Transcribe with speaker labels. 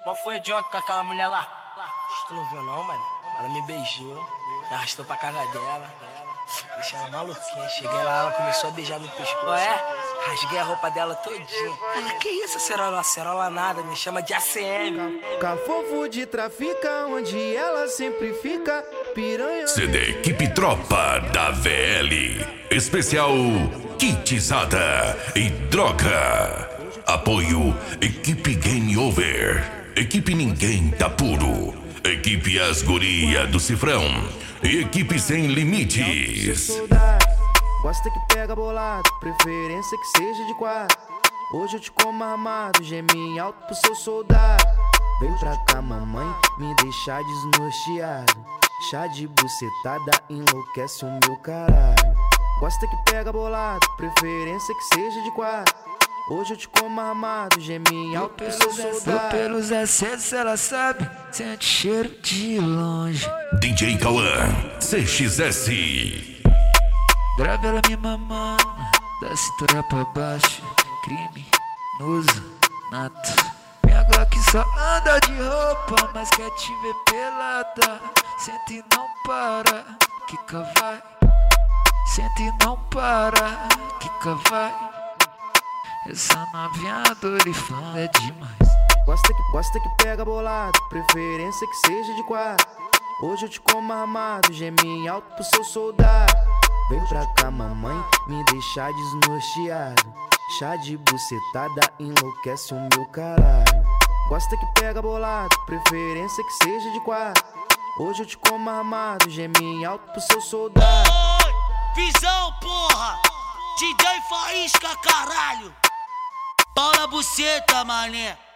Speaker 1: Qual foi de ontem com aquela mulher lá? Tu não viu não, mano? Ela me beijou, me arrastou pra casa dela. Deixei ela maluquinha. Cheguei lá, ela começou a beijar no pescoço. Rasguei a roupa dela todinha. Ela, que isso, acerola? Acerola nada, me chama de ACM.
Speaker 2: Cafofo de trafica, onde ela sempre fica. Piranha.
Speaker 3: CD Equipe Tropa da VL. Especial Kitizada e Droga. Apoio Equipe Game Over. Equipe Ninguém Tá Puro. Equipe As Guria do Cifrão. E Equipe Sem Limites.
Speaker 2: Gosta que pega bolado, preferência que seja de quatro. Hoje eu te como armado, gemi alto pro seu soldado. Vem pra cá, mamãe, me deixar desnorteado. Chá de bucetada enlouquece o meu caralho. Gosta que pega bolado, preferência que seja de quatro. Hoje eu te como armado, gemi alto pro seu soldado.
Speaker 4: Pelos acessos ela sabe, sente cheiro de longe.
Speaker 3: DJ Cauã, CXS.
Speaker 4: Grave ela me mamando, da cintura pra baixo. Criminoso, nato. Minha Glock só anda de roupa, mas quer te ver pelada. Senta e não para, quica vai. Senta e não para, quica vai. Essa novinha Dorifã é demais.
Speaker 2: Gosta que pega bolado, preferência que seja de quatro. Hoje eu te como armado, gemi alto pro seu soldado. Vem pra cá, mamãe, me deixar desnorteado. Chá de bucetada enlouquece o meu caralho. Gosta que pega bolado, preferência que seja de quatro. Hoje eu te como armado, gemi alto pro seu soldado.
Speaker 5: Visão, porra! DJ Faísca, caralho! Pau na buceta, mané!